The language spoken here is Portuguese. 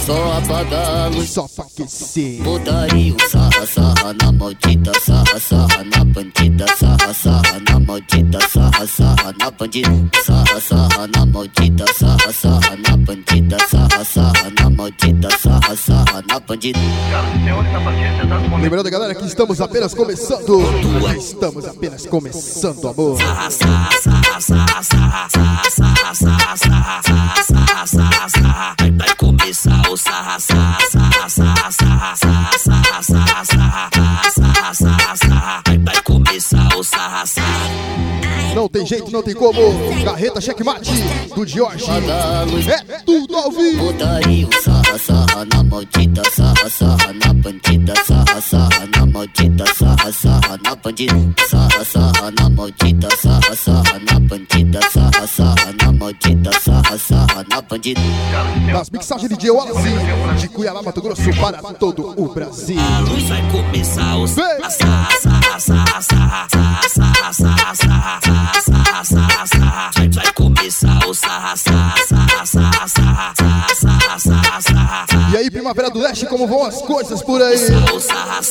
só apagar a luz, só pra aquecer. putaria, sarra, sarra na maldita, sarra, sarra na bandida, sarra, sarra na maldita, sarra, sarra na bandida, sarra, sarra na maldita, sarra, sarra na bandida, sarra, sarra na maldita, sarra, sarra na bandida. Lembrando, galera, que estamos apenas começando. Estamos apenas começando, amor. Sarra, sarra, sarra, sarra, sarra, sarra, sarra, sarra, sarra, sarra, sarra. Vai começar o sarra, sarra, sarra, sarra, sarra, sarra, sarra, sarra, sarra, sarra, sarra. Vai começar o sarra, sarra. Não tem jeito, não tem como. Carreta Checkmate do Jorge. É tudo ao vivo. Putaria, sarra, sarra na maldita, sarra, sarra na bandida, sarra, sarra na maldita, sarra, sarra na bandida, sarra, sarra na maldita, sarra, sarra na bandida, sarra, sarra na maldita, sarra, sarra na bandida. Das mixagens de DJ Wallace, de Cuiabá, Mato Grosso, para todo o Brasil. A luz vai começar o sarra, sarra, sarra, sarra, sarra, sarra, sarra, sarra, sarra, sarra, sarra. Vai começar o sarra, sarra, sarra, sarra, sarra, sarra, sarra, sarra. E aí, Primavera do Leste, como vão as coisas por aí? O sarra,